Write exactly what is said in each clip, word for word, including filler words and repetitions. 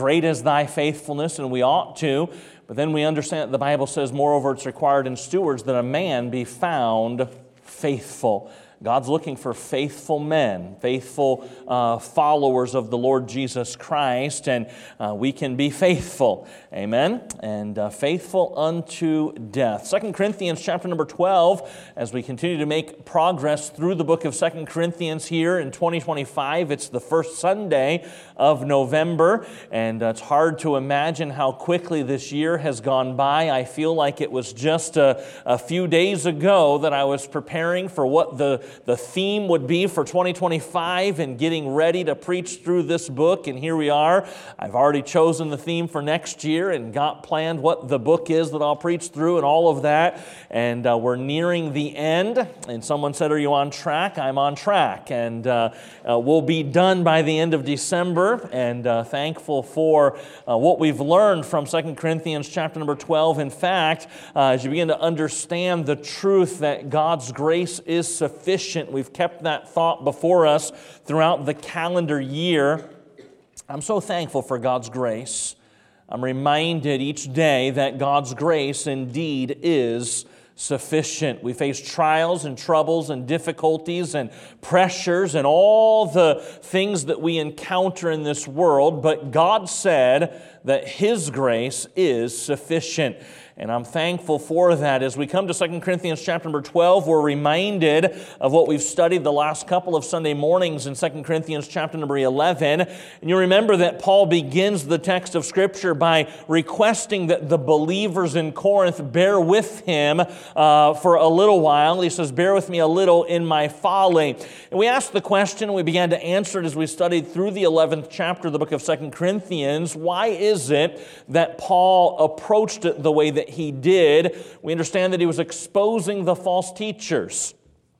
Great is thy faithfulness, and we ought to. But then we understand that the Bible says, moreover, it's required in stewards that a man be found faithful. God's looking for faithful men, faithful uh, followers of the Lord Jesus Christ, and uh, we can be faithful. Amen? And uh, faithful unto death. Second Corinthians chapter number twelve, as we continue to make progress through the book of Second Corinthians here in twenty twenty-five. It's the first Sunday of November, and uh, it's hard to imagine how quickly this year has gone by. I feel like it was just a, a few days ago that I was preparing for what the the theme would be for twenty twenty-five and getting ready to preach through this book, and here we are. I've already chosen the theme for next year and got planned what the book is that I'll preach through and all of that, and uh, we're nearing the end, and someone said, are you on track? I'm on track, and uh, uh, we'll be done by the end of December, and uh, thankful for uh, what we've learned from Second Corinthians chapter number twelve. In fact, uh, as you begin to understand the truth that God's grace is sufficient, we've kept that thought before us throughout the calendar year. I'm so thankful for God's grace. I'm reminded each day that God's grace indeed is sufficient. We face trials and troubles and difficulties and pressures and all the things that we encounter in this world, but God said that His grace is sufficient. And I'm thankful for that. As we come to Second Corinthians chapter number twelve, we're reminded of what we've studied the last couple of Sunday mornings in Second Corinthians chapter number eleven. And you remember that Paul begins the text of Scripture by requesting that the believers in Corinth bear with him uh, for a little while. He says, bear with me a little in my folly. And we asked the question, and we began to answer it as we studied through the eleventh chapter of the book of Second Corinthians. Why is it that Paul approached it the way that he did? We understand that he was exposing the false teachers.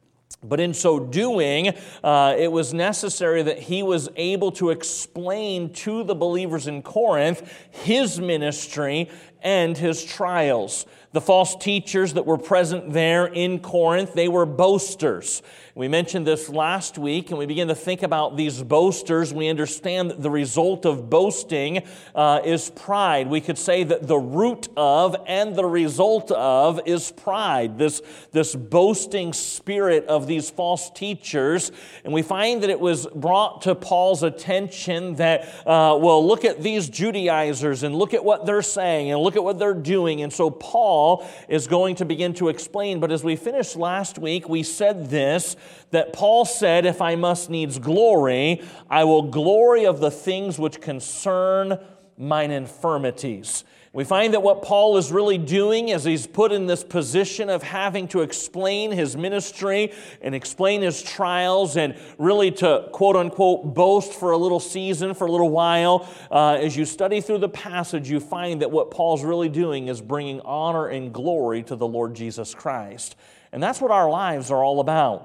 But in so doing, uh, it was necessary that he was able to explain to the believers in Corinth his ministry and his trials. The false teachers that were present there in Corinth, they were boasters. We mentioned this last week, and we begin to think about these boasters. We understand that the result of boasting uh, is pride. We could say that the root of and the result of is pride, this, this boasting spirit of these false teachers. And we find that it was brought to Paul's attention that, uh, well, look at these Judaizers, and look at what they're saying, and look at what they're doing. And so Paul is going to begin to explain. But as we finished last week, we said this, that Paul said, if I must needs glory, I will glory of the things which concern mine infirmities. We find that what Paul is really doing as he's put in this position of having to explain his ministry and explain his trials and really to quote-unquote boast for a little season, for a little while, uh, as you study through the passage, you find that what Paul's really doing is bringing honor and glory to the Lord Jesus Christ. And that's what our lives are all about.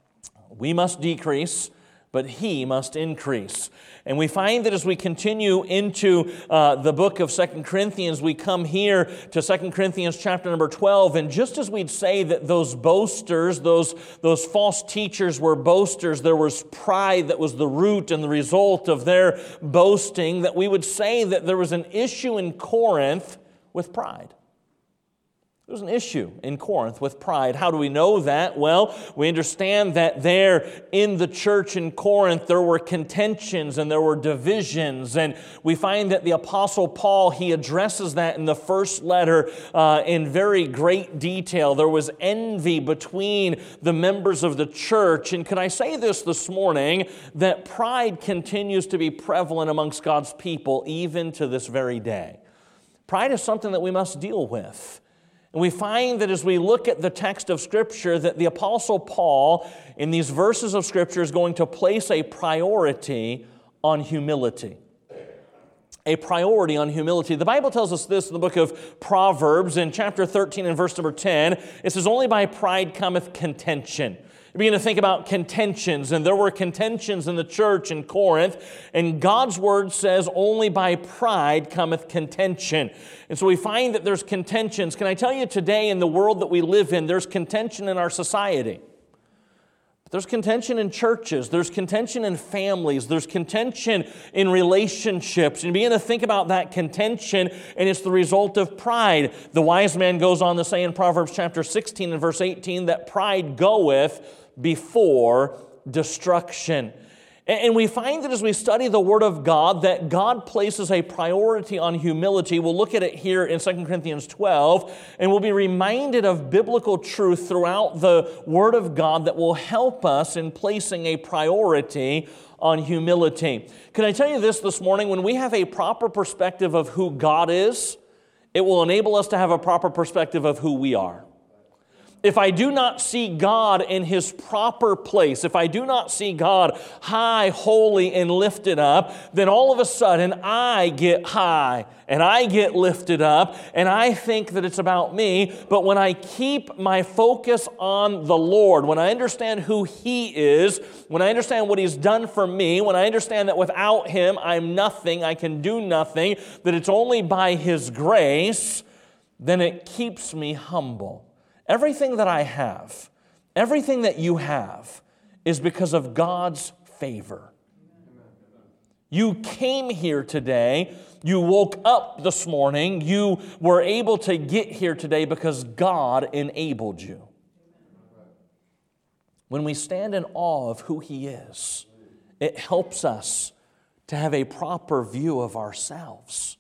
We must decrease, but He must increase. And we find that as we continue into uh, the book of Second Corinthians, we come here to Second Corinthians chapter number twelve, and just as we'd say that those boasters, those, those false teachers were boasters, there was pride that was the root and the result of their boasting, that we would say that there was an issue in Corinth with pride. There was an issue in Corinth with pride. How do we know that? Well, we understand that there in the church in Corinth, there were contentions and there were divisions. And we find that the Apostle Paul, he addresses that in the first letter uh, in very great detail. There was envy between the members of the church. And can I say this this morning, that pride continues to be prevalent amongst God's people even to this very day. Pride is something that we must deal with. And we find that as we look at the text of Scripture, that the Apostle Paul, in these verses of Scripture, is going to place a priority on humility. A priority on humility. The Bible tells us this in the book of Proverbs, in chapter thirteen and verse number ten. It says, only by pride cometh contention. You begin to think about contentions, and there were contentions in the church in Corinth, and God's word says only by pride cometh contention. And so we find that there's contentions. Can I tell you today in the world that we live in, there's contention in our society. There's contention in churches, there's contention in families, there's contention in relationships. And you begin to think about that contention, and it's the result of pride. The wise man goes on to say in Proverbs chapter sixteen and verse eighteen that pride goeth before destruction. And we find that as we study the Word of God, that God places a priority on humility. We'll look at it here in Second Corinthians twelve, and we'll be reminded of biblical truth throughout the Word of God that will help us in placing a priority on humility. Can I tell you this this morning? When we have a proper perspective of who God is, it will enable us to have a proper perspective of who we are. If I do not see God in His proper place, if I do not see God high, holy, and lifted up, then all of a sudden I get high and I get lifted up and I think that it's about me. But when I keep my focus on the Lord, when I understand who He is, when I understand what He's done for me, when I understand that without Him I'm nothing, I can do nothing, that it's only by His grace, then it keeps me humble. Everything that I have, everything that you have, is because of God's favor. You came here today, you woke up this morning, you were able to get here today because God enabled you. When we stand in awe of who He is, it helps us to have a proper view of ourselves.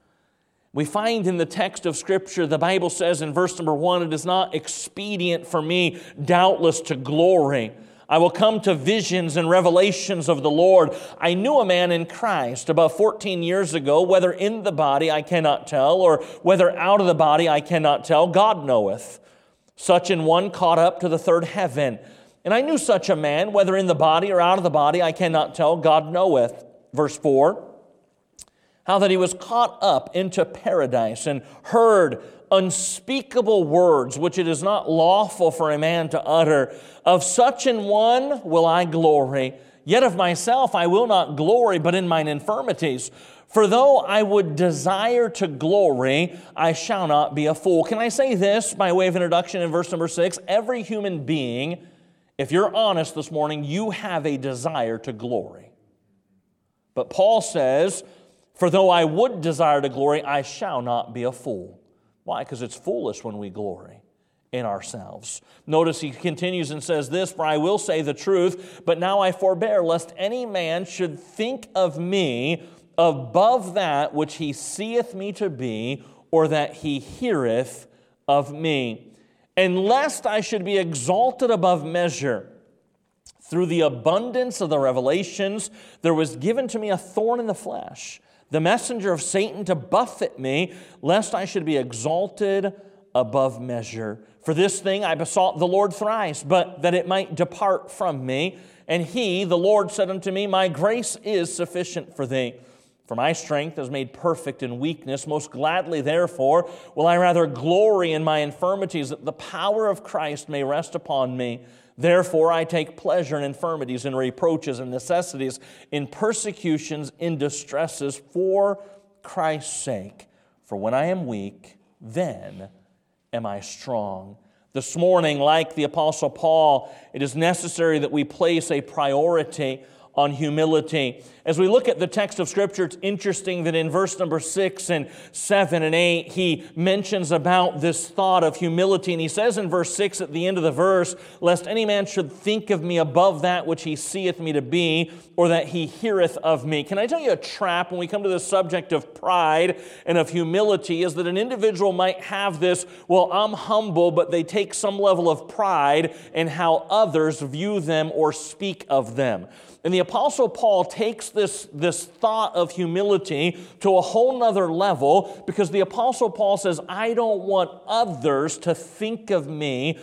We find in the text of Scripture, the Bible says in verse number one, it is not expedient for me, doubtless, to glory. I will come to visions and revelations of the Lord. I knew a man in Christ about fourteen years ago, whether in the body I cannot tell, or whether out of the body I cannot tell, God knoweth. Such an one caught up to the third heaven. And I knew such a man, whether in the body or out of the body I cannot tell, God knoweth. Verse four. How that he was caught up into paradise and heard unspeakable words which it is not lawful for a man to utter. Of such an one will I glory. Yet of myself I will not glory, but in mine infirmities. For though I would desire to glory, I shall not be a fool. Can I say this by way of introduction in verse number six? Every human being, if you're honest this morning, you have a desire to glory. But Paul says, for though I would desire to glory, I shall not be a fool. Why? Because it's foolish when we glory in ourselves. Notice he continues and says this, for I will say the truth, but now I forbear, lest any man should think of me above that which he seeth me to be, or that he heareth of me. And lest I should be exalted above measure. Through the abundance of the revelations, there was given to me a thorn in the flesh, the messenger of Satan to buffet me, lest I should be exalted above measure. For this thing I besought the Lord thrice, but that it might depart from me. And He, the Lord, said unto me, my grace is sufficient for thee. For my strength is made perfect in weakness. Most gladly, therefore, will I rather glory in my infirmities, that the power of Christ may rest upon me. Therefore, I take pleasure in infirmities, in reproaches, in necessities, in persecutions, in distresses, for Christ's sake. For when I am weak, then am I strong. This morning, like the Apostle Paul, it is necessary that we place a priority on humility. As we look at the text of Scripture, it's interesting that in verse number six and seven and eight, he mentions about this thought of humility. And he says in verse six at the end of the verse, lest any man should think of me above that which he seeth me to be, or that he heareth of me. Can I tell you a trap when we come to the subject of pride and of humility is that an individual might have this, well, I'm humble, but they take some level of pride in how others view them or speak of them. And the Apostle Paul takes this, this thought of humility to a whole nother level, because the Apostle Paul says, I don't want others to think of me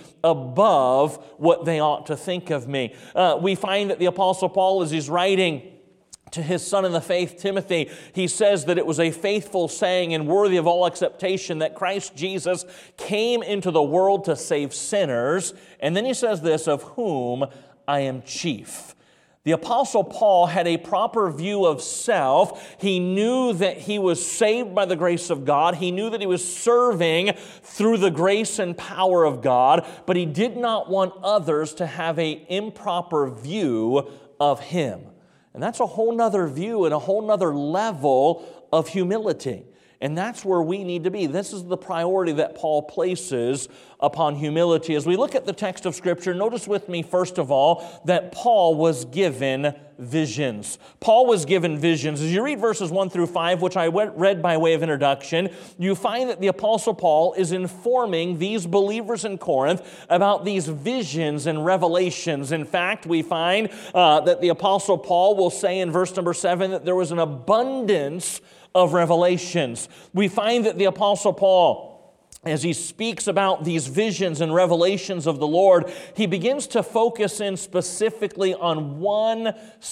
above what they ought to think of me. Uh, we find that the Apostle Paul, as he's writing to his son in the faith, Timothy, he says that it was a faithful saying and worthy of all acceptation that Christ Jesus came into the world to save sinners. And then he says this, of whom I am chief. The Apostle Paul had a proper view of self. He knew that he was saved by the grace of God. He knew that he was serving through the grace and power of God, but he did not want others to have an improper view of him. And that's a whole nother view and a whole nother level of humility. And that's where we need to be. This is the priority that Paul places upon humility. As we look at the text of Scripture, notice with me, first of all, that Paul was given visions. Paul was given visions. As you read verses one through five, which I read by way of introduction, you find that the Apostle Paul is informing these believers in Corinth about these visions and revelations. In fact, we find uh, that the Apostle Paul will say in verse number seven that there was an abundance of revelations. We find that the Apostle Paul, as he speaks about these visions and revelations of the Lord, he begins to focus in specifically on one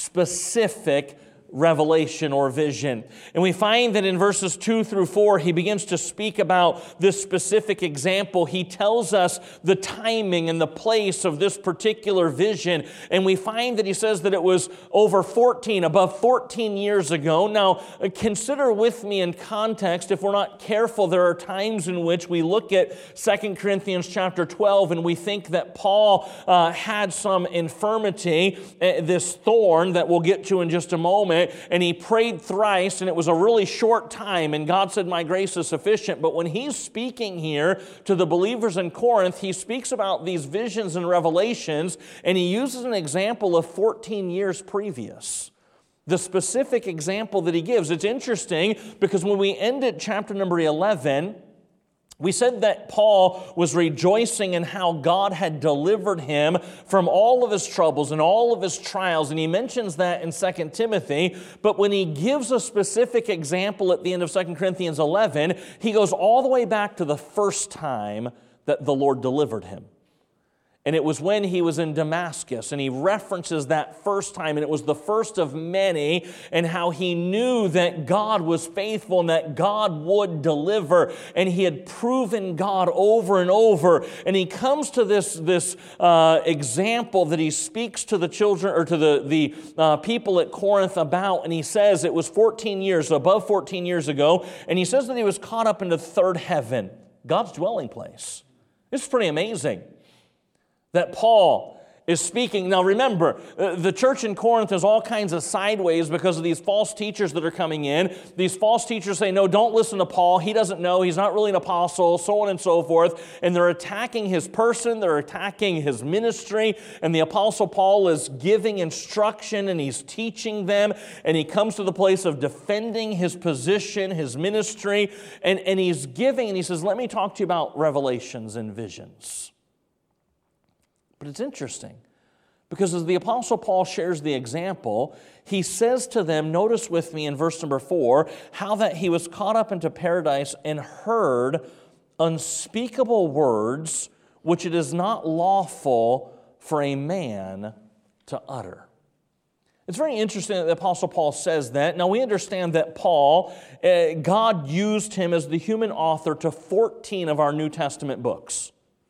specific revelation or vision. And we find that in verses two through four, he begins to speak about this specific example. He tells us the timing and the place of this particular vision. And we find that he says that it was over fourteen, above fourteen years ago. Now, consider with me in context, if we're not careful, there are times in which we look at Second Corinthians chapter twelve and we think that Paul uh, had some infirmity, uh, this thorn that we'll get to in just a moment, and he prayed thrice, and it was a really short time, and God said, my grace is sufficient. But when he's speaking here to the believers in Corinth, he speaks about these visions and revelations, and he uses an example of fourteen years previous. The specific example that he gives. It's interesting because when we ended chapter number eleven, we said that Paul was rejoicing in how God had delivered him from all of his troubles and all of his trials, and he mentions that in Second Timothy, but when he gives a specific example at the end of Second Corinthians eleven, he goes all the way back to the first time that the Lord delivered him. And it was when he was in Damascus, and he references that first time, and it was the first of many, and how he knew that God was faithful and that God would deliver, and he had proven God over and over. And he comes to this, this uh, example that he speaks to the children, or to the, the uh, people at Corinth about, and he says it was fourteen years, above fourteen years ago, and he says that he was caught up into third heaven, God's dwelling place. It's pretty amazing that Paul is speaking. Now remember, the church in Corinth is all kinds of sideways because of these false teachers that are coming in. These false teachers say, no, don't listen to Paul. He doesn't know. He's not really an apostle, so on and so forth. And they're attacking his person. They're attacking his ministry. And the Apostle Paul is giving instruction, and he's teaching them. And he comes to the place of defending his position, his ministry. And, and he's giving, and he says, let me talk to you about revelations and visions. But it's interesting because as the Apostle Paul shares the example, he says to them, notice with me in verse number four, how that he was caught up into paradise and heard unspeakable words which it is not lawful for a man to utter. It's very interesting that the Apostle Paul says that. Now we understand that Paul, uh, God used him as the human author to fourteen of our New Testament books.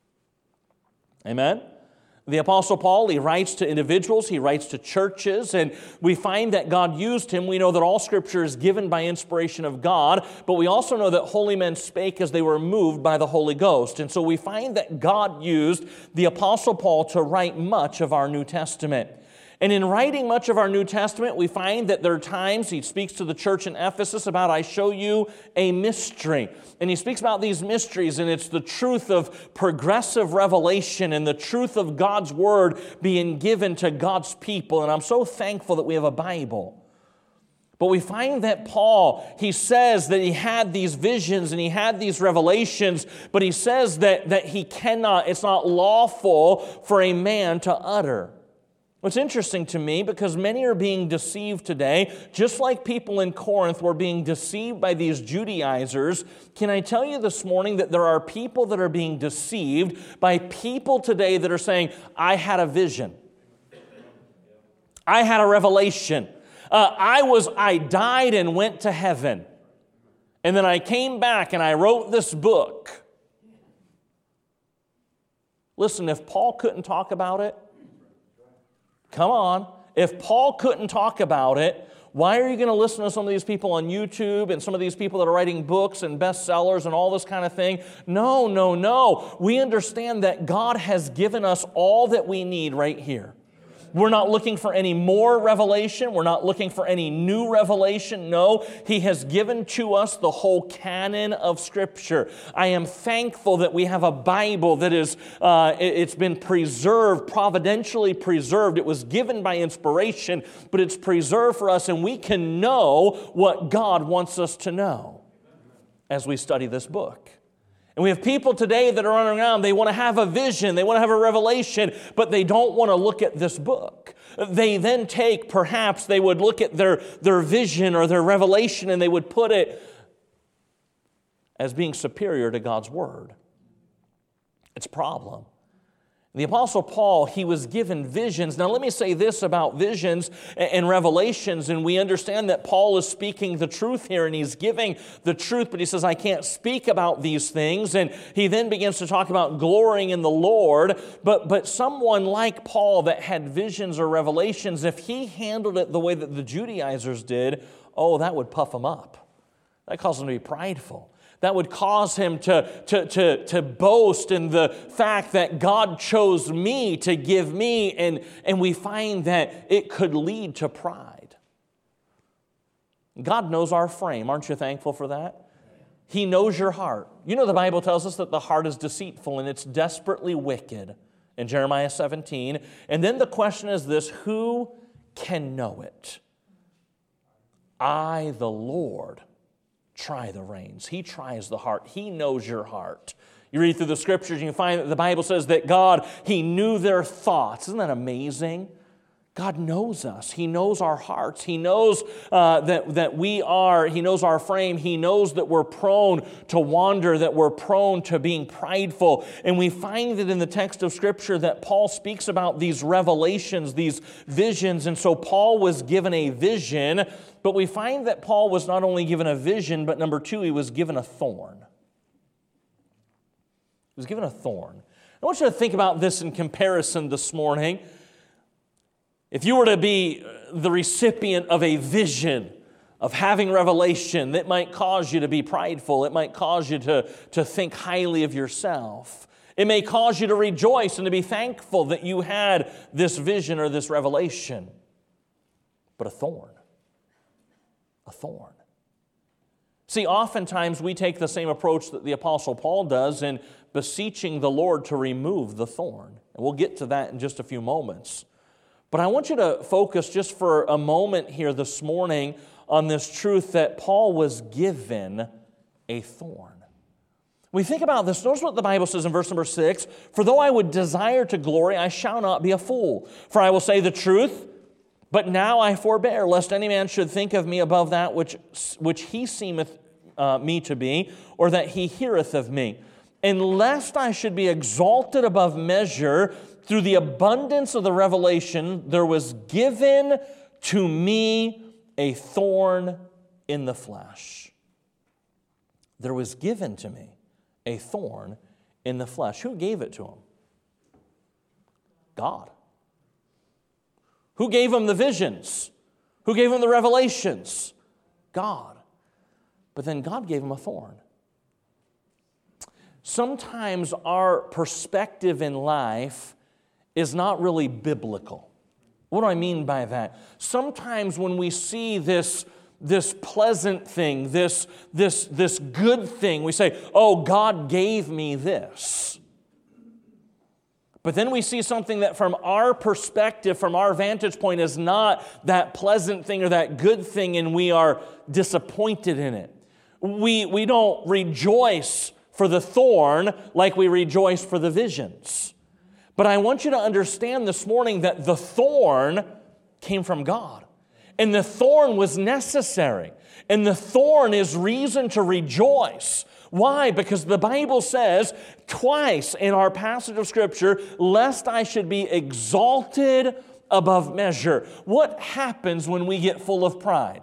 Amen? The Apostle Paul, he writes to individuals, he writes to churches, and we find that God used him. We know that all Scripture is given by inspiration of God, but we also know that holy men spake as they were moved by the Holy Ghost. And so we find that God used the Apostle Paul to write much of our New Testament. And in writing much of our New Testament, we find that there are times he speaks to the church in Ephesus about, I show you a mystery. And he speaks about these mysteries, and it's the truth of progressive revelation and the truth of God's Word being given to God's people. And I'm so thankful that we have a Bible. But we find that Paul, he says that he had these visions and he had these revelations, but he says that, that he cannot, it's not lawful for a man to utter. What's interesting to me, because many are being deceived today, just like people in Corinth were being deceived by these Judaizers. Can I tell you this morning that there are people that are being deceived by people today that are saying, I had a vision. I had a revelation. Uh, I was, I died and went to heaven. And then I came back and I wrote this book. Listen, if Paul couldn't talk about it, come on. If Paul couldn't talk about it, why are you going to listen to some of these people on YouTube and some of these people that are writing books and bestsellers and all this kind of thing? No, no, no. We understand that God has given us all that we need right here. We're not looking for any more revelation. We're not looking for any new revelation. No, He has given to us the whole canon of Scripture. I am thankful that we have a Bible that is, uh, it's been preserved, providentially preserved. It was given by inspiration, but it's preserved for us, and we can know what God wants us to know as we study this book. And we have people today that are running around, they want to have a vision, they want to have a revelation, but they don't want to look at this book. They then take, perhaps, they would look at their, their vision or their revelation and they would put it as being superior to God's Word. It's a problem. The Apostle Paul, he was given visions. Now let me say this about visions and revelations, and we understand that Paul is speaking the truth here, and he's giving the truth, but he says, I can't speak about these things, and he then begins to talk about glorying in the Lord, but, but someone like Paul that had visions or revelations, if he handled it the way that the Judaizers did, oh, that would puff him up. That caused him to be prideful. That would cause him to, to, to, to boast in the fact that God chose me to give me, and, and we find that it could lead to pride. God knows our frame. Aren't you thankful for that? He knows your heart. You know the Bible tells us that the heart is deceitful and it's desperately wicked in Jeremiah seventeen. And then the question is this, who can know it? I, the Lord, try the reins. He tries the heart. He knows your heart. You read through the Scriptures and you find that the Bible says that God, He knew their thoughts. Isn't that amazing? God knows us. He knows our hearts. He knows uh, that, that we are, He knows our frame. He knows that we're prone to wander, that we're prone to being prideful. And we find that in the text of Scripture that Paul speaks about these revelations, these visions. And so Paul was given a vision, but we find that Paul was not only given a vision, but number two, he was given a thorn. He was given a thorn. I want you to think about this in comparison this morning. If you were to be the recipient of a vision, of having revelation, that might cause you to be prideful. It might cause you to, to think highly of yourself. It may cause you to rejoice and to be thankful that you had this vision or this revelation. But a thorn. A thorn. See, oftentimes we take the same approach that the Apostle Paul does in beseeching the Lord to remove the thorn. And we'll get to that in just a few moments. But I want you to focus just for a moment here this morning on this truth that Paul was given a thorn. When we think about this, notice what the Bible says in verse number six, for though I would desire to glory, I shall not be a fool. For I will say the truth, but now I forbear, lest any man should think of me above that which, which he seemeth uh, me to be, or that he heareth of me. And lest I should be exalted above measure, through the abundance of the revelation, there was given to me a thorn in the flesh. There was given to me a thorn in the flesh. Who gave it to him? God. Who gave him the visions? Who gave him the revelations? God. But then God gave him a thorn. Sometimes our perspective in life is not really biblical. What do I mean by that? Sometimes when we see this, this pleasant thing, this, this, this good thing, we say, oh, God gave me this. But then we see something that from our perspective, from our vantage point, is not that pleasant thing or that good thing, and we are disappointed in it. We, we don't rejoice for the thorn like we rejoice for the visions. But I want you to understand this morning that the thorn came from God. And the thorn was necessary. And the thorn is reason to rejoice. Why? Because the Bible says twice in our passage of Scripture, lest I should be exalted above measure. What happens when we get full of pride?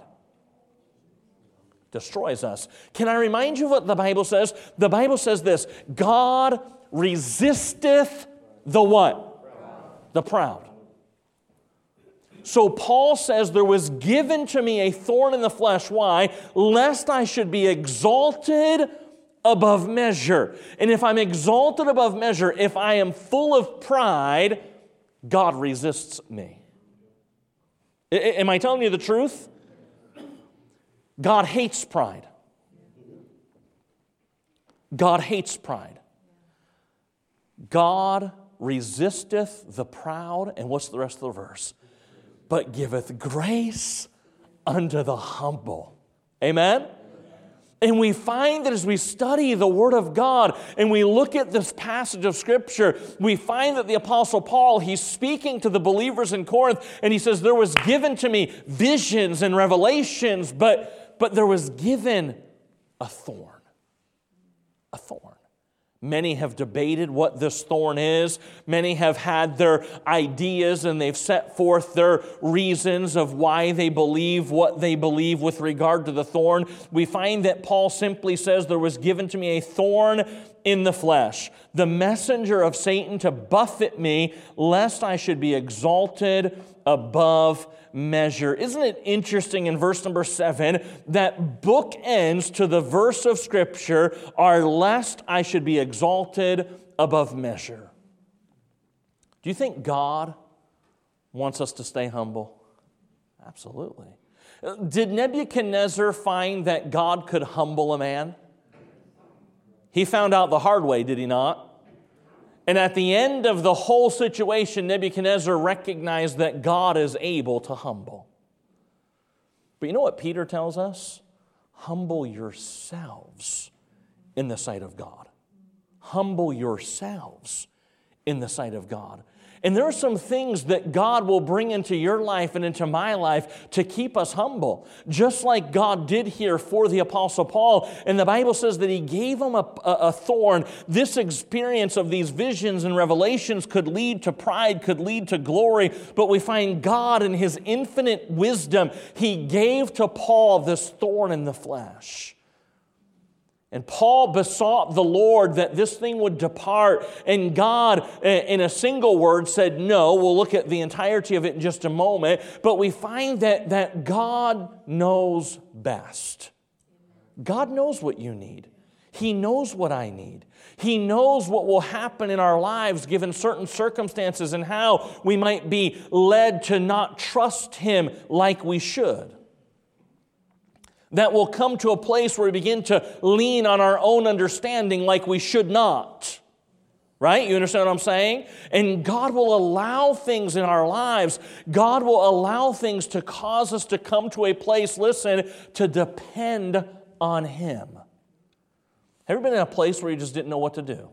Destroys us. Can I remind you what the Bible says? The Bible says this, God resisteth the what? Proud. The proud. So Paul says, there was given to me a thorn in the flesh. Why? Lest I should be exalted above measure. And if I'm exalted above measure, if I am full of pride, God resists me. I- am I telling you the truth? God hates pride. God hates pride. God resisteth the proud, and what's the rest of the verse? But giveth grace unto the humble. Amen? And we find that as we study the Word of God and we look at this passage of Scripture, we find that the Apostle Paul, he's speaking to the believers in Corinth, and he says, there was given to me visions and revelations, but, but there was given a thorn. A thorn. Many have debated what this thorn is. Many have had their ideas and they've set forth their reasons of why they believe what they believe with regard to the thorn. We find that Paul simply says, there was given to me a thorn in the flesh, the messenger of Satan to buffet me, lest I should be exalted above measure. Isn't it interesting in verse number seven that bookends to the verse of Scripture are lest I should be exalted above measure? Do you think God wants us to stay humble? Absolutely. Did Nebuchadnezzar find that God could humble a man? He found out the hard way, did he not? And at the end of the whole situation, Nebuchadnezzar recognized that God is able to humble. But you know what Peter tells us? Humble yourselves in the sight of God. Humble yourselves in the sight of God. And there are some things that God will bring into your life and into my life to keep us humble, just like God did here for the Apostle Paul. And the Bible says that he gave him a, a, a thorn. This experience of these visions and revelations could lead to pride, could lead to glory. But we find God in His infinite wisdom, He gave to Paul this thorn in the flesh. And Paul besought the Lord that this thing would depart. And God, in a single word, said no. We'll look at the entirety of it in just a moment. But we find that, that God knows best. God knows what you need. He knows what I need. He knows what will happen in our lives given certain circumstances and how we might be led to not trust Him like we should. That will come to a place where we begin to lean on our own understanding like we should not. Right? You understand what I'm saying? And God will allow things in our lives. God will allow things to cause us to come to a place, listen, to depend on Him. Have you ever been in a place where you just didn't know what to do?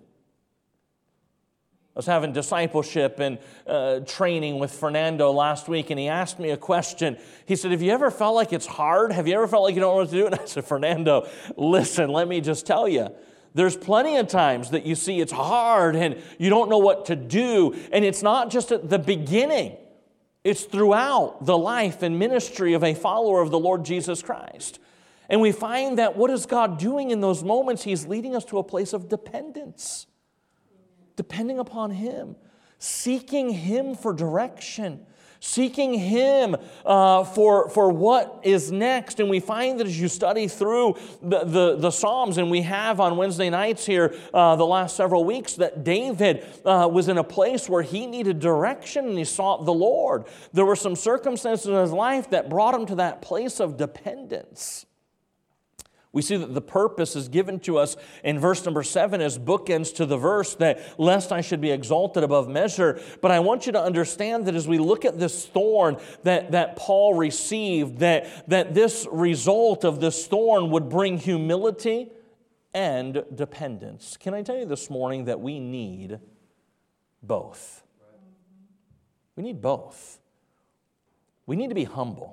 I was having discipleship and uh, training with Fernando last week, and he asked me a question. He said, have you ever felt like it's hard? Have you ever felt like you don't know what to do? And I said, Fernando, listen, let me just tell you. There's plenty of times that you see it's hard and you don't know what to do. And it's not just at the beginning. It's throughout the life and ministry of a follower of the Lord Jesus Christ. And we find that what is God doing in those moments? He's leading us to a place of dependence. Depending upon Him, seeking Him for direction, seeking Him uh, for, for what is next. And we find that as you study through the, the, the Psalms, and we have on Wednesday nights here uh, the last several weeks, that David uh, was in a place where he needed direction and he sought the Lord. There were some circumstances in his life that brought him to that place of dependence. We see that the purpose is given to us in verse number seven as bookends to the verse that lest I should be exalted above measure. But I want you to understand that as we look at this thorn that, that Paul received, that, that this result of this thorn would bring humility and dependence. Can I tell you this morning that we need both? We need both. We need to be humble.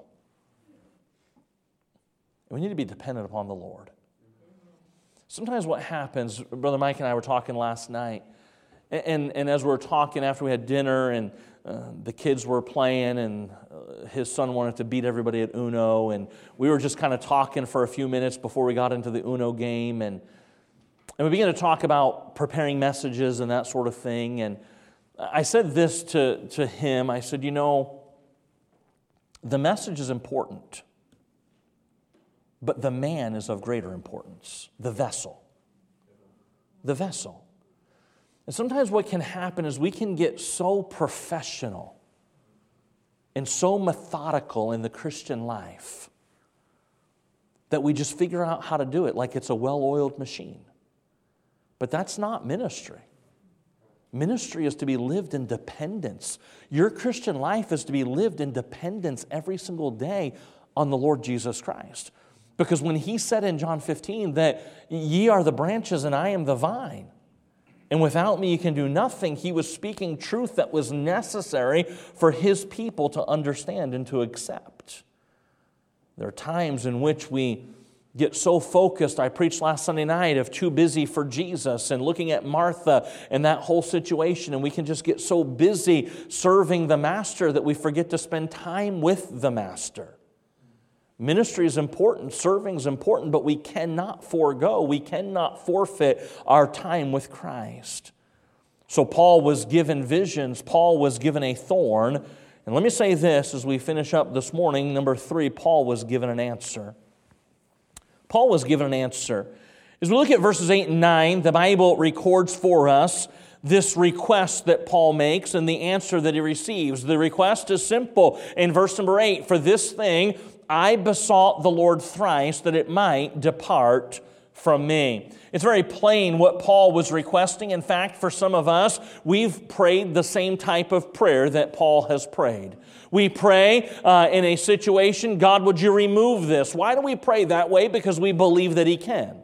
We need to be dependent upon the Lord. Sometimes what happens, Brother Mike and I were talking last night, and, and, and as we were talking after we had dinner and uh, the kids were playing and uh, his son wanted to beat everybody at Uno, and we were just kind of talking for a few minutes before we got into the Uno game, and, and we began to talk about preparing messages and that sort of thing, and I said this to, to him, I said, you know, The message is important, but the man is of greater importance, the vessel. The vessel. And sometimes what can happen is we can get so professional and so methodical in the Christian life that we just figure out how to do it like it's a well-oiled machine. But that's not ministry. Ministry is to be lived in dependence. Your Christian life is to be lived in dependence every single day on the Lord Jesus Christ. Because when He said in John fifteen that ye are the branches and I am the vine, and without me you can do nothing, He was speaking truth that was necessary for His people to understand and to accept. There are times in which we get so focused. I preached last Sunday night of too busy for Jesus and looking at Martha and that whole situation, and we can just get so busy serving the Master that we forget to spend time with the Master. Ministry is important, serving is important, but we cannot forego, we cannot forfeit our time with Christ. So Paul was given visions, Paul was given a thorn, and let me say this as we finish up this morning. Number three, Paul was given an answer. Paul was given an answer. As we look at verses eight and nine, the Bible records for us this request that Paul makes and the answer that he receives. The request is simple. In verse number eight, for this thing I besought the Lord thrice that it might depart from me. It's very plain what Paul was requesting. In fact, for some of us, we've prayed the same type of prayer that Paul has prayed. We pray uh, in a situation, God, would you remove this? Why do we pray that way? Because we believe that He can.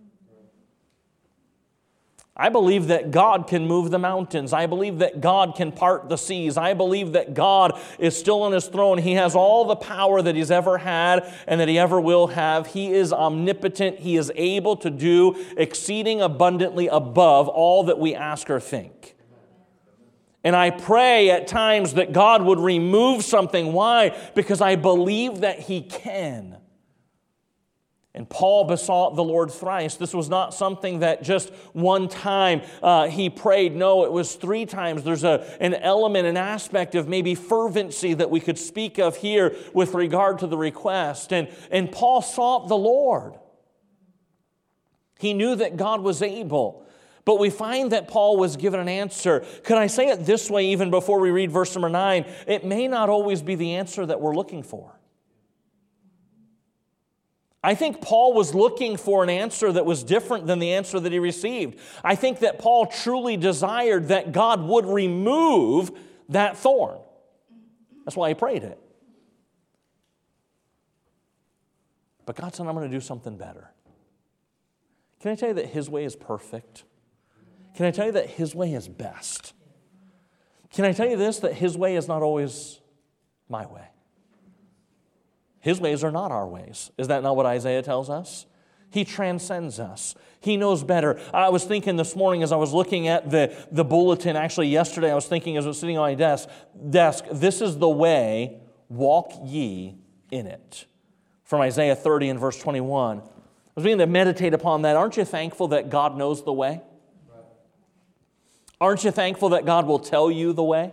I believe that God can move the mountains. I believe that God can part the seas. I believe that God is still on His throne. He has all the power that He's ever had and that He ever will have. He is omnipotent. He is able to do exceeding abundantly above all that we ask or think. And I pray at times that God would remove something. Why? Because I believe that He can. And Paul besought the Lord thrice. This was not something that just one time uh, he prayed. No, it was three times. There's a, an element, an aspect of maybe fervency that we could speak of here with regard to the request. And, and Paul sought the Lord. He knew that God was able. But we find that Paul was given an answer. Could I say it this way even before we read verse number nine? It may not always be the answer that we're looking for. I think Paul was looking for an answer that was different than the answer that he received. I think that Paul truly desired that God would remove that thorn. That's why he prayed it. But God said, I'm going to do something better. Can I tell you that His way is perfect? Can I tell you that His way is best? Can I tell you this, that His way is not always my way? His ways are not our ways. Is that not what Isaiah tells us? He transcends us. He knows better. I was thinking this morning as I was looking at the, the bulletin, actually yesterday I was thinking as I was sitting on my desk, desk, this is the way, walk ye in it. From Isaiah thirty and verse twenty-one. I was beginning to meditate upon that. Aren't you thankful that God knows the way? Aren't you thankful that God will tell you the way?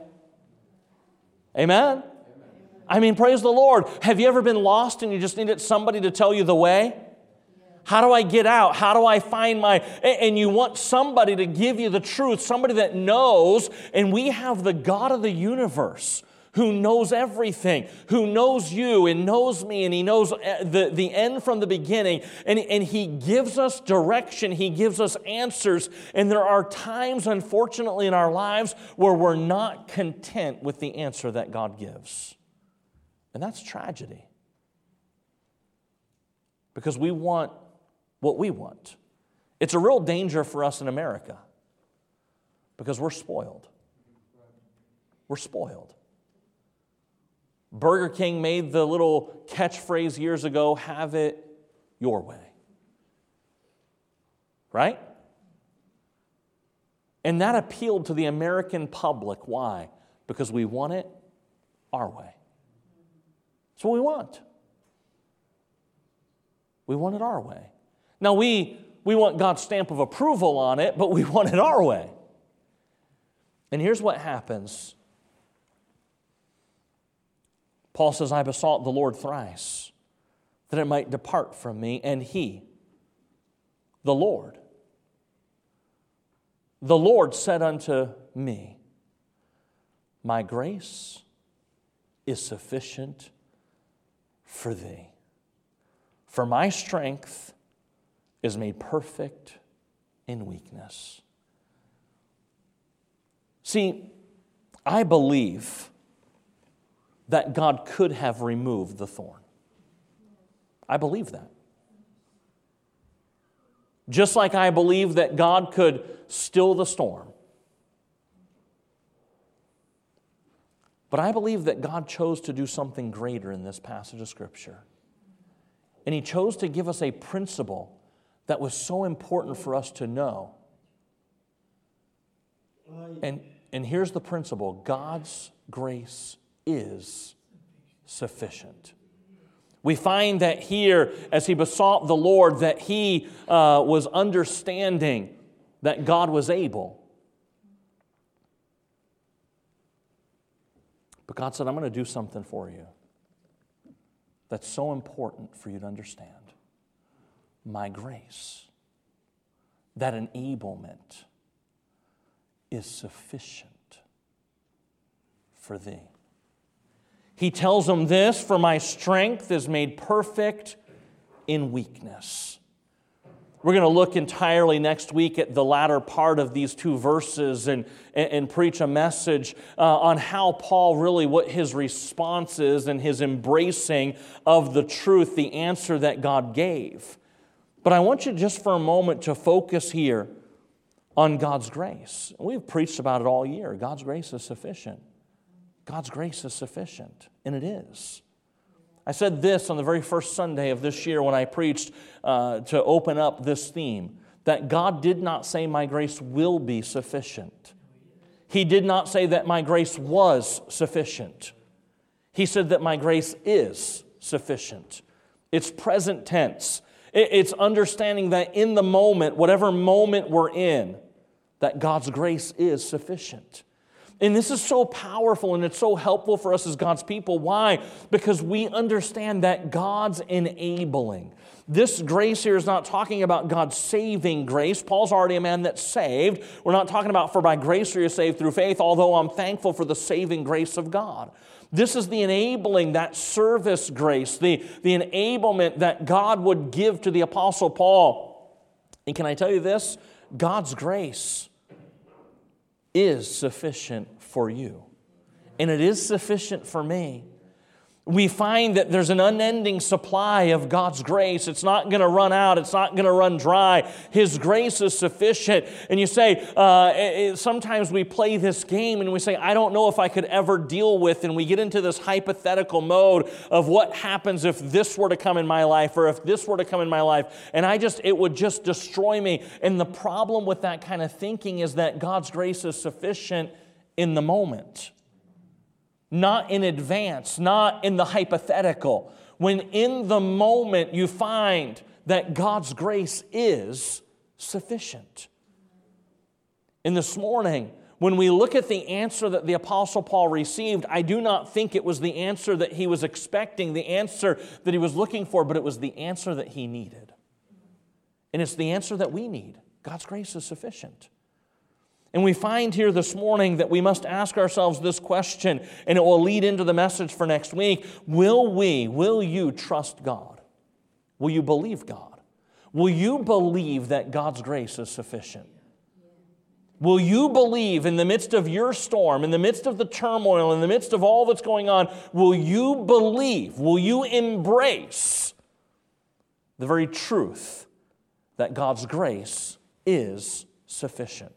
Amen? I mean, praise the Lord. Have you ever been lost and you just needed somebody to tell you the way? How do I get out? How do I find my... And you want somebody to give you the truth, somebody that knows, and we have the God of the universe who knows everything, who knows you and knows me, and He knows the, the end from the beginning, and, and He gives us direction, He gives us answers, and there are times, unfortunately, in our lives where we're not content with the answer that God gives. And that's tragedy. Because we want what we want. It's a real danger for us in America. Because we're spoiled. We're spoiled. Burger King made the little catchphrase years ago, have it your way. Right? And that appealed to the American public. Why? Because we want it our way. That's what we want. We want it our way. Now, we, we want God's stamp of approval on it, but we want it our way. And here's what happens. Paul says, I besought the Lord thrice that it might depart from me, and He, the Lord, the Lord said unto me, my grace is sufficient for thee. For my strength is made perfect in weakness. See, I believe that God could have removed the thorn. I believe that. Just like I believe that God could still the storm. But I believe that God chose to do something greater in this passage of Scripture. And He chose to give us a principle that was so important for us to know. And, and here's the principle. God's grace is sufficient. We find that here, as he besought the Lord, that he uh, was understanding that God was able. But God said, I'm going to do something for you that's so important for you to understand. My grace, that enablement, is sufficient for thee. He tells them this, for my strength is made perfect in weakness. We're going to look entirely next week at the latter part of these two verses and, and, and preach a message uh, on how Paul really, what his response is and his embracing of the truth, the answer that God gave. But I want you just for a moment to focus here on God's grace. We've preached about it all year. God's grace is sufficient. God's grace is sufficient, and it is. I said this on the very first Sunday of this year when I preached uh, to open up this theme, that God did not say my grace will be sufficient. He did not say that my grace was sufficient. He said that my grace is sufficient. It's present tense. It's understanding that in the moment, whatever moment we're in, that God's grace is sufficient. And this is so powerful and it's so helpful for us as God's people. Why? Because we understand that God's enabling. This grace here is not talking about God's saving grace. Paul's already a man that's saved. We're not talking about for by grace are you saved through faith, although I'm thankful for the saving grace of God. This is the enabling, that service grace, the, the enablement that God would give to the Apostle Paul. And can I tell you this? God's grace is sufficient for you. And it is sufficient for me. We find that there's an unending supply of God's grace. It's not going to run out. It's not going to run dry. His grace is sufficient. And you say, uh, it, sometimes we play this game and we say, I don't know if I could ever deal with, and we get into this hypothetical mode of what happens if this were to come in my life or if this were to come in my life. And I just, it would just destroy me. And the problem with that kind of thinking is that God's grace is sufficient in the moment. Not in advance, not in the hypothetical. When in the moment you find that God's grace is sufficient. And this morning, when we look at the answer that the Apostle Paul received, I do not think it was the answer that he was expecting, the answer that he was looking for, but it was the answer that he needed. And it's the answer that we need. God's grace is sufficient. And we find here this morning that we must ask ourselves this question, and it will lead into the message for next week. Will we, will you trust God? Will you believe God? Will you believe that God's grace is sufficient? Will you believe in the midst of your storm, in the midst of the turmoil, in the midst of all that's going on, will you believe, will you embrace the very truth that God's grace is sufficient?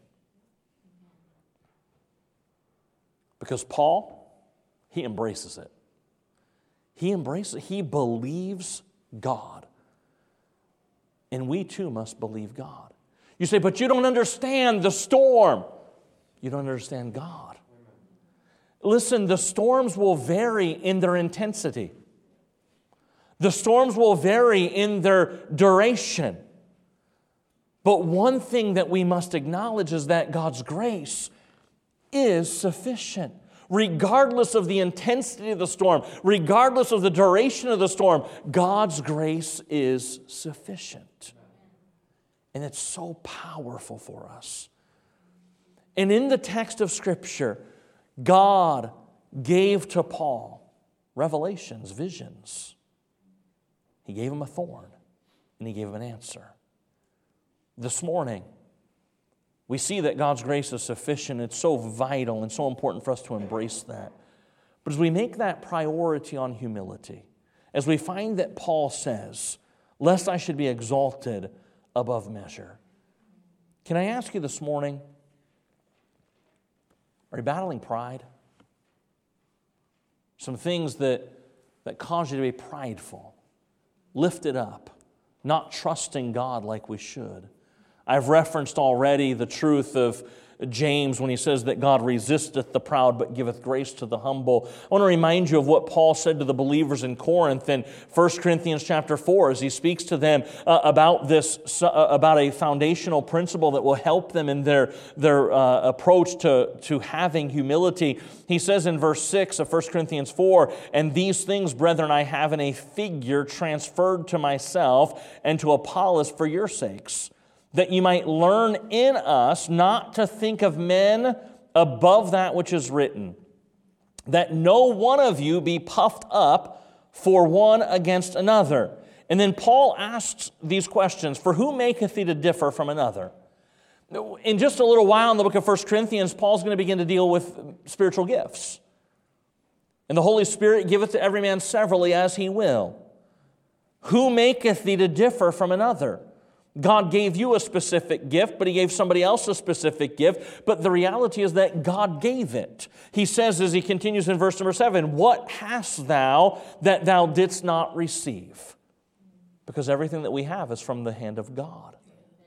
Because Paul, he embraces it. He embraces it. He believes God. And we too must believe God. You say, but you don't understand the storm. You don't understand God. Listen, the storms will vary in their intensity. The storms will vary in their duration. But one thing that we must acknowledge is that God's grace is sufficient. Regardless of the intensity of the storm, regardless of the duration of the storm, God's grace is sufficient. And it's so powerful for us. And in the text of Scripture, God gave to Paul revelations, visions. He gave him a thorn, and he gave him an answer. This morning, we see that God's grace is sufficient. It's so vital and so important for us to embrace that. But as we make that priority on humility, as we find that Paul says, lest I should be exalted above measure. Can I ask you this morning, are you battling pride? Some things that, that cause you to be prideful, lifted up, not trusting God like we should. I've referenced already the truth of James when he says that God resisteth the proud but giveth grace to the humble. I want to remind you of what Paul said to the believers in Corinth in First Corinthians chapter four as he speaks to them uh, about this, uh, about a foundational principle that will help them in their, their uh, approach to, to having humility. He says in verse six of First Corinthians four, "And these things, brethren, I have in a figure transferred to myself and to Apollos for your sakes, that you might learn in us not to think of men above that which is written, that no one of you be puffed up for one against another." And then Paul asks these questions, "For who maketh thee to differ from another?" In just a little while in the book of First Corinthians, Paul's going to begin to deal with spiritual gifts. "And the Holy Spirit giveth to every man severally as he will. Who maketh thee to differ from another?" God gave you a specific gift, but He gave somebody else a specific gift. But the reality is that God gave it. He says as he continues in verse number seven, "What hast thou that thou didst not receive?" Because everything that we have is from the hand of God.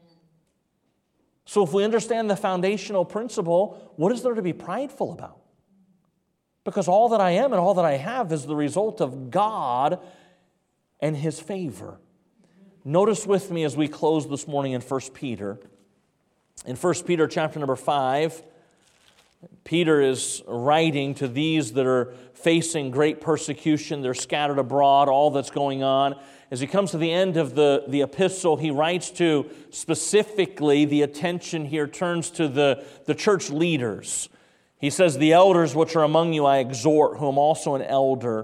So if we understand the foundational principle, what is there to be prideful about? Because all that I am and all that I have is the result of God and His favor. Notice with me as we close this morning in First Peter. In First Peter chapter number five, Peter is writing to these that are facing great persecution. They're scattered abroad, all that's going on. As he comes to the end of the, the epistle, he writes to specifically, the attention here turns to the, the church leaders. He says, "The elders which are among you I exhort, who am also an elder."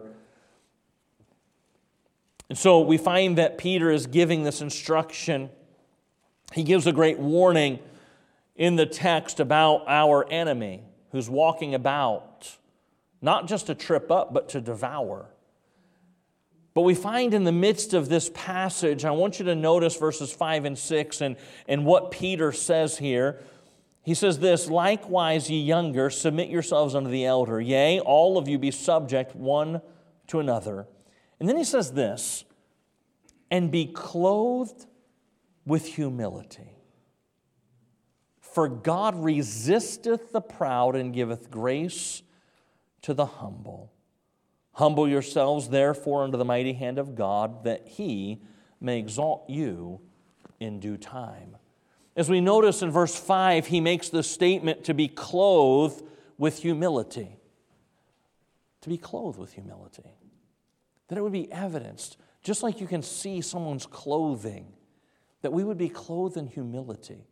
And so we find that Peter is giving this instruction. He gives a great warning in the text about our enemy who's walking about, not just to trip up, but to devour. But we find in the midst of this passage, I want you to notice verses five and six and, and what Peter says here. He says this, "Likewise, ye younger, submit yourselves unto the elder. Yea, all of you be subject one to another." And then he says this, "And be clothed with humility. For God resisteth the proud and giveth grace to the humble. Humble yourselves, therefore, under the mighty hand of God, that He may exalt you in due time." As we notice in verse five, he makes the statement to be clothed with humility. To be clothed with humility. That it would be evidenced, just like you can see someone's clothing, that we would be clothed in humility.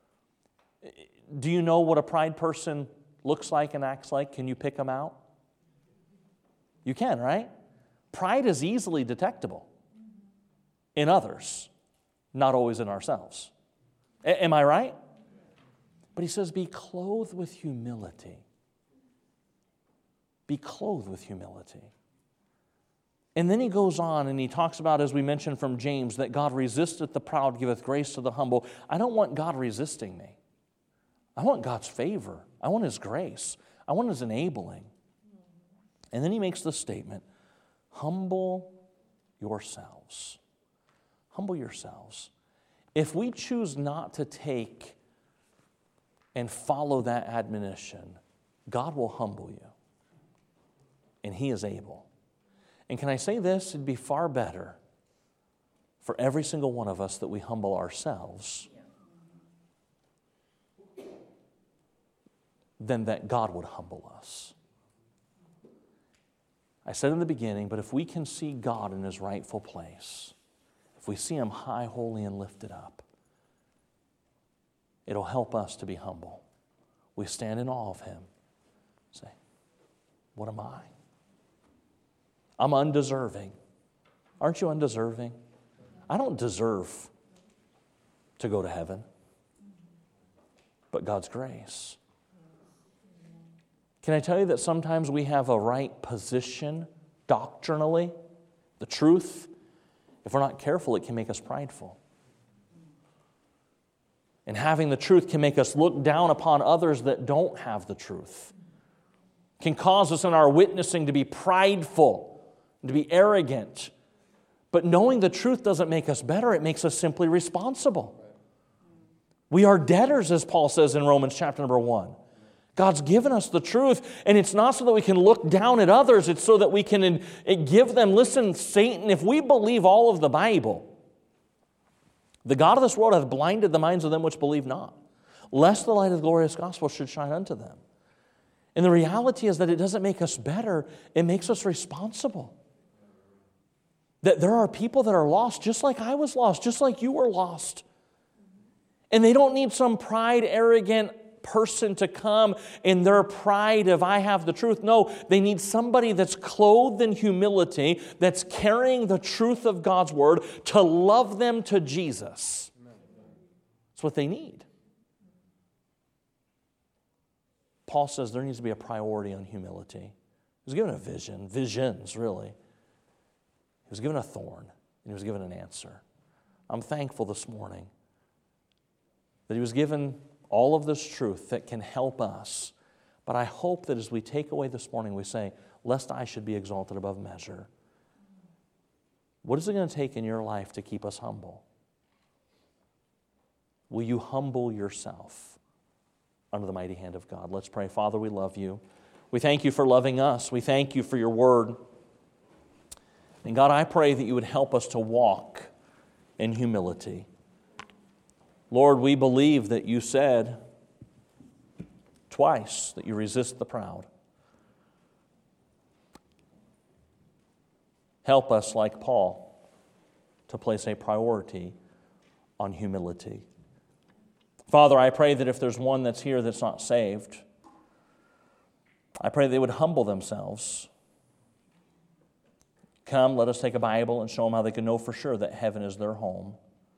Do you know what a pride person looks like and acts like? Can you pick them out? You can, right? Pride is easily detectable in others, not always in ourselves. A- am I right? But he says, be clothed with humility. Be clothed with humility. And then he goes on and he talks about, as we mentioned from James, that God resisteth the proud, giveth grace to the humble. I don't want God resisting me. I want God's favor. I want His grace. I want His enabling. And then he makes the statement, humble yourselves. Humble yourselves. If we choose not to take and follow that admonition, God will humble you. And He is able. And can I say this? It'd be far better for every single one of us that we humble ourselves than that God would humble us. I said in the beginning, but if we can see God in His rightful place, if we see Him high, holy, and lifted up, it'll help us to be humble. We stand in awe of Him. Say, what am I? I'm undeserving. Aren't you undeserving? I don't deserve to go to heaven, but God's grace. Can I tell you that sometimes we have a right position doctrinally, the truth? If we're not careful, it can make us prideful. And having the truth can make us look down upon others that don't have the truth. Can cause us in our witnessing to be prideful, to be arrogant. But knowing the truth doesn't make us better, it makes us simply responsible. We are debtors, as Paul says in Romans chapter number one. God's given us the truth, and it's not so that we can look down at others, it's so that we can give them, listen, Satan, if we believe all of the Bible, the God of this world hath blinded the minds of them which believe not, lest the light of the glorious gospel should shine unto them. And the reality is that it doesn't make us better, it makes us responsible. That there are people that are lost just like I was lost, just like you were lost. And they don't need some pride, arrogant person to come in their pride of I have the truth. No, they need somebody that's clothed in humility, that's carrying the truth of God's word to love them to Jesus. That's what they need. Paul says there needs to be a priority on humility. He was given a vision, visions really. He was given a thorn, and he was given an answer. I'm thankful this morning that he was given all of this truth that can help us. But I hope that as we take away this morning, we say, lest I should be exalted above measure. What is it going to take in your life to keep us humble? Will you humble yourself under the mighty hand of God? Let's pray. Father, we love you. We thank you for loving us. We thank you for your word. And God, I pray that you would help us to walk in humility. Lord, we believe that you said twice that you resist the proud. Help us, like Paul, to place a priority on humility. Father, I pray that if there's one that's here that's not saved, I pray they would humble themselves. Come, let us take a Bible and show them how they can know for sure that heaven is their home.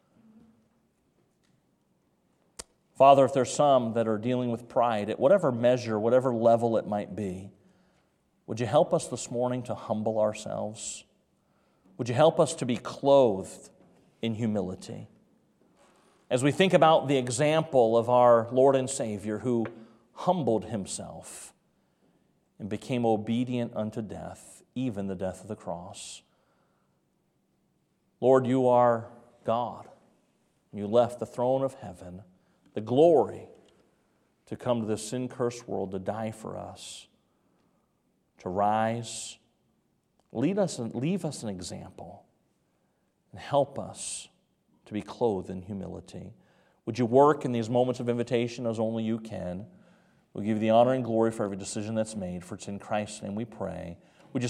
Father, if there's some that are dealing with pride, at whatever measure, whatever level it might be, would you help us this morning to humble ourselves? Would you help us to be clothed in humility? As we think about the example of our Lord and Savior who humbled himself and became obedient unto death, even the death of the cross. Lord, you are God. You left the throne of heaven, the glory, to come to this sin-cursed world to die for us, to rise, lead us and leave us an example, and help us to be clothed in humility. Would you work in these moments of invitation as only you can? We'll give you the honor and glory for every decision that's made, for it's in Christ's name we pray.